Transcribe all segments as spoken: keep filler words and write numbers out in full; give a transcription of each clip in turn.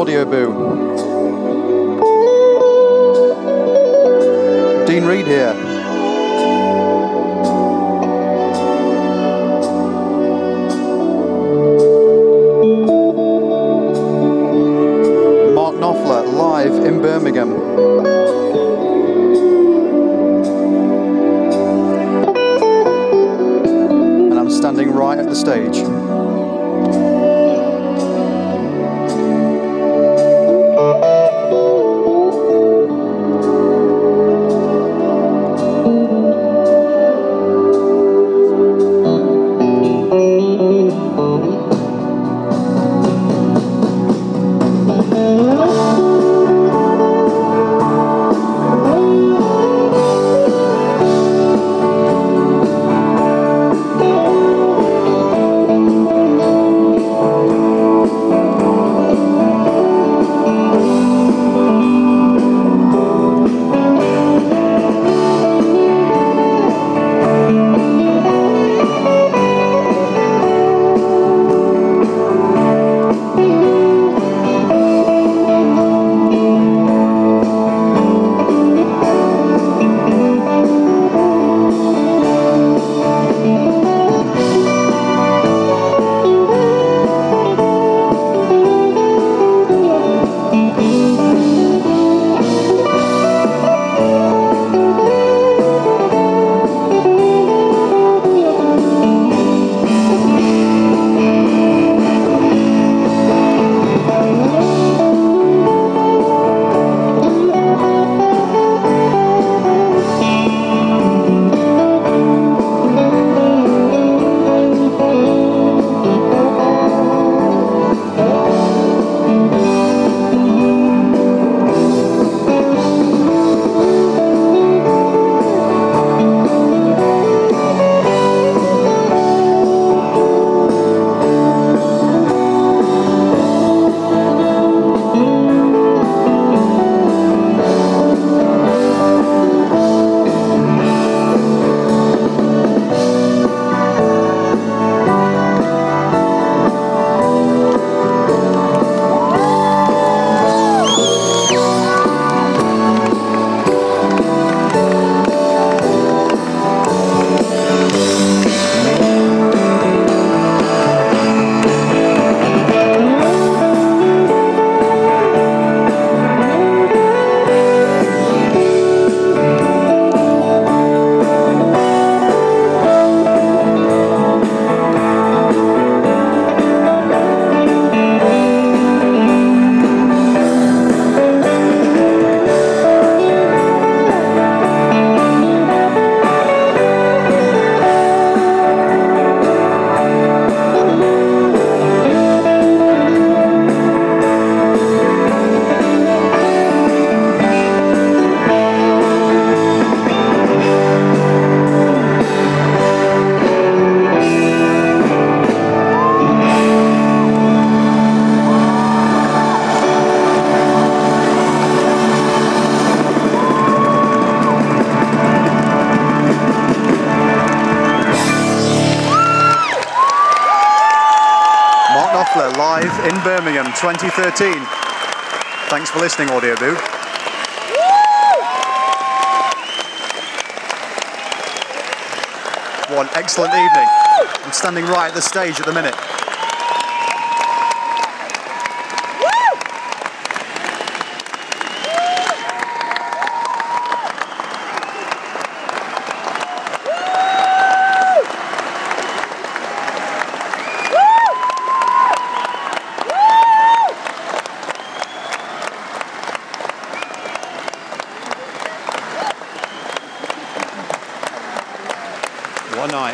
Audioboo. Dean Reed here. Mark Knopfler live in Birmingham. And I'm standing right at the stage. Live in Birmingham twenty thirteen. Thanks for listening, Audioboo. One excellent evening. I'm standing right at the stage at the minute. One night.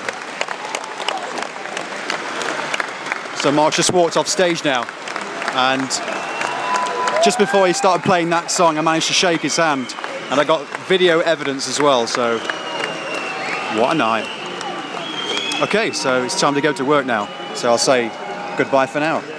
So Mark's just walked off stage now, and just before he started playing that song I managed to shake his hand, and I got video evidence as well, so what a night. Okay, so it's time to go to work now, so I'll say goodbye for now.